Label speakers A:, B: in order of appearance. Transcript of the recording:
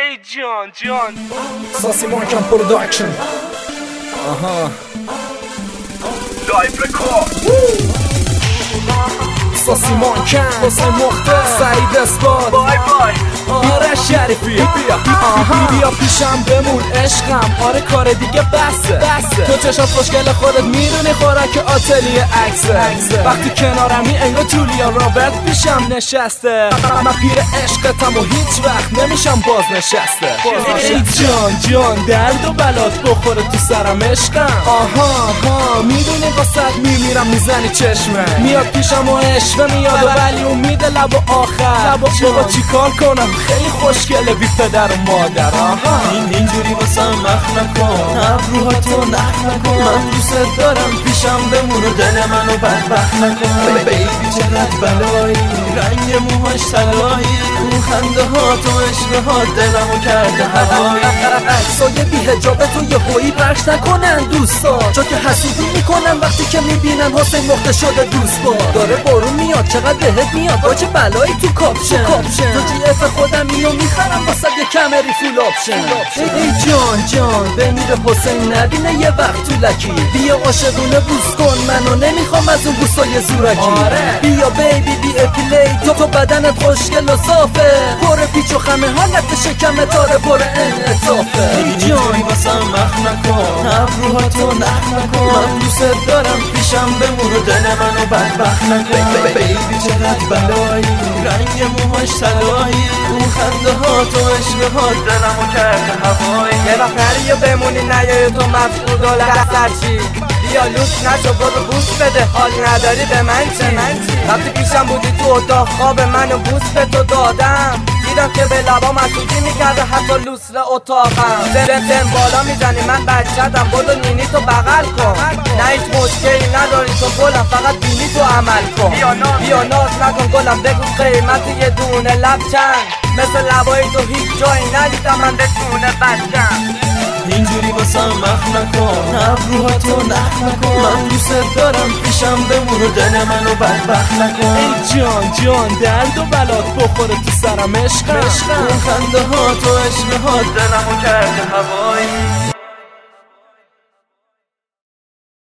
A: ای جان
B: ساسی مانکم پروداکشن
A: لایف رکورد
B: ساسی مانکم حسین مختار سعید اسباد
A: بای بای
B: آرش شریفی بیا پیشم بمون عشقم آره کار دیگه بسه تو چشات خوشگل خودت میدونی خوراک آتلیه عکسه وقتی کنارمی انگار جولیا رابرت پیشم نشسته من پیر عشقتم و هیچ وقت نمیشم بازنشسته ای جان درد و بلات بخوره تو سرم عشقم آها میدونی واسه میمیرم میزنی چشمه میاد پیشم و عشقه میاد و ولی امید لب آخر بابا چیکار کنم خیلی خوشگله بی پدر و مادر
C: اینجوری واسه مخ نکن ابروهاتو نخ نکن من دوست دارم پیشم بمون و دل منو بدبخت نکن بیبی چقدر بلایی رنگ موهاش طلایی اون خنده ها تو عشق ها دلمو کرده هوایی
B: عکسای بی حجاب تو یه هویی پخش نکنن دوستا چون که حسودی میکنن وقتی که میبینن حسین مخته شده دوست با داره بارون میاد چقدر بهت میاد با چه بلایی تو کاپشن تو جی اف خودم اینو میخرم واسه یه کمری فول آپشن ای جان بمیره حسین نبینه یه وقت تو لکی بیا عاشقونه بوس کن منو نمیخوام از اون بوسای زورکی بیا بیبی بی اپلی تو بدنت خوشگل و صافه پر پیچ و خمه حالت شکم تاره پر انعطافه
C: اینجوری واسه مخ نکن ابروهاتو نخ نکن من دوست دارم پیشم بمون و دل منو بدبخت نکن بیبی چقدر بلایی رنگ موهاش طلایی اون خنده ها تو عشق ها دلمو کرده هوایی
A: یه وقت نری یا بمونی نیایی تو مفقود و لحظرچی بیا لوس نشو برو بوس بده حال نداری به من چی وقتی پیشم بودی تو اتاق خواب منو بوس به تو دادم دیدم که به لبام مسئولی میکرده حتی لوسر اتاقم زن بالا میزنی من بچه‌دم برو نینی تو بغل کن نه هیچ مشکلی نداری تو گلم فقط بینی تو عمل کن بیا ناز نکن گلم بگو قیمت یه دونه لب چند مثل لبایی تو هیچ جایی ندیدم من به دونه بچم
C: اینجوری واسه مخ نکن ابروهاتو نخ نکن من دوست دارم پیشم بمون و دل منو بدبخت نکن
B: ای جان درد و بلات بخوره تو سرم عشقم
C: اون خنده ها تو عشق ها دلمو کرده هوایی